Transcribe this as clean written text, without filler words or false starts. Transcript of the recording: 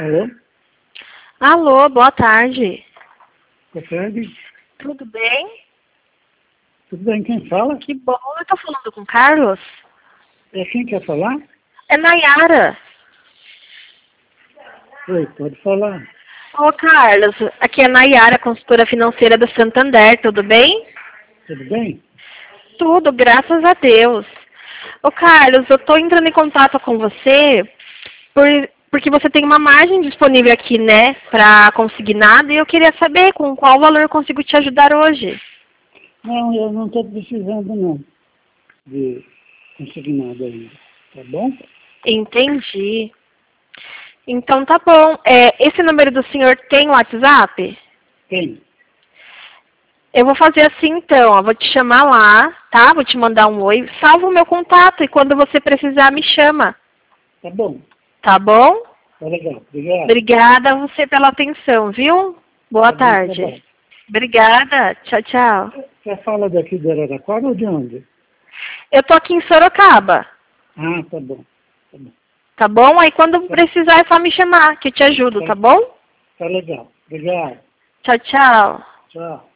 Alô? Alô, boa tarde. Boa tarde. Tudo bem? Tudo bem, quem fala? Que bom, eu tô falando com o Carlos. É quem quer falar? É Nayara. Oi, pode falar. Ô, Carlos, aqui é Nayara, consultora financeira do Santander, tudo bem? Tudo bem? Tudo, graças a Deus. Ô, Carlos, eu tô entrando em contato com você porque você tem uma margem disponível aqui, né, para consignado, e eu queria saber com qual valor eu consigo te ajudar hoje. Não, eu não estou precisando não de consignado ainda, tá bom? Entendi. Então tá bom. Esse número do senhor tem WhatsApp? Tem. Eu vou fazer assim então, ó, vou te chamar lá, tá? Vou te mandar um oi, salva o meu contato e quando você precisar me chama, Tá bom. tá bom? Tá legal. Obrigado. Obrigada a você pela atenção, viu? Boa Tá bom tarde. trabalho. Obrigada. Tchau, tchau. Você fala daqui de Araraquara ou de onde? Eu tô aqui em Sorocaba, Ah, tá bom. Tá bom. tá bom? Aí quando precisar é só me chamar, que eu te ajudo, tá bom? Tá legal. Obrigado. Tchau, tchau. Tchau.